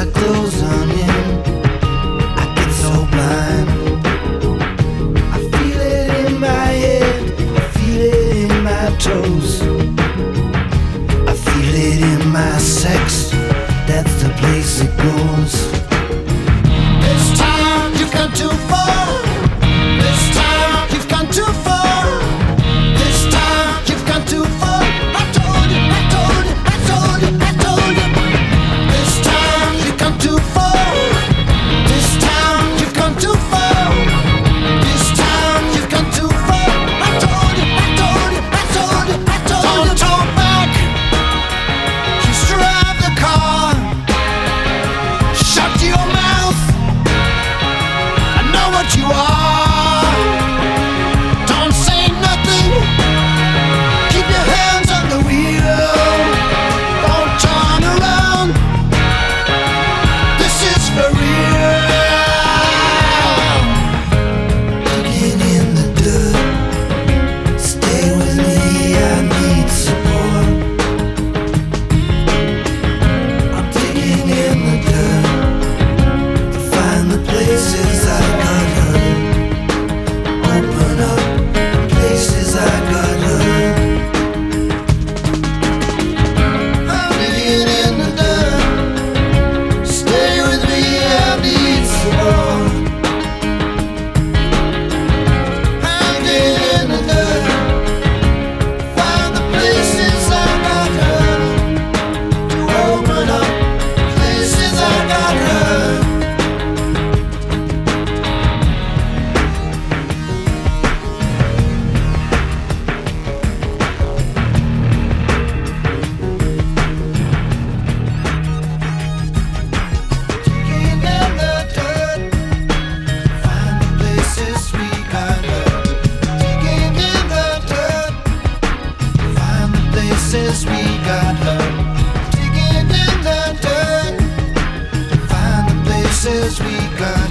I close on him, I get so blind. I feel it in my head, I feel it in my toes, I feel it in my sex, that's the place it goes. This time you've gone too far, this time you've gone too far, this time you've gone too far. I told you, I told you, I told you, I told you. This time you've gone too far, this time you've gone too far, this time you've gone too far. I told you, I told you, I told you, I told you. Don't talk back, just drive the car, shut your mouth, I know what you are. Don't say nothing, keep your hands on the wheel, don't turn around, this is for real. Digging in the dirt, stay with me, I need support. I'm digging in the dirt to find the places I got hurt. Open up places I got hurt. I'm digging in the dirt, stay with me, I need support. I'm digging in the dirt, find the places I got hurt. To open up places I got hurt. Digging in the dirt, find the places we got hurt. Digging in the dirt, find the places we got hurt. Digging in the dirt, find the places we got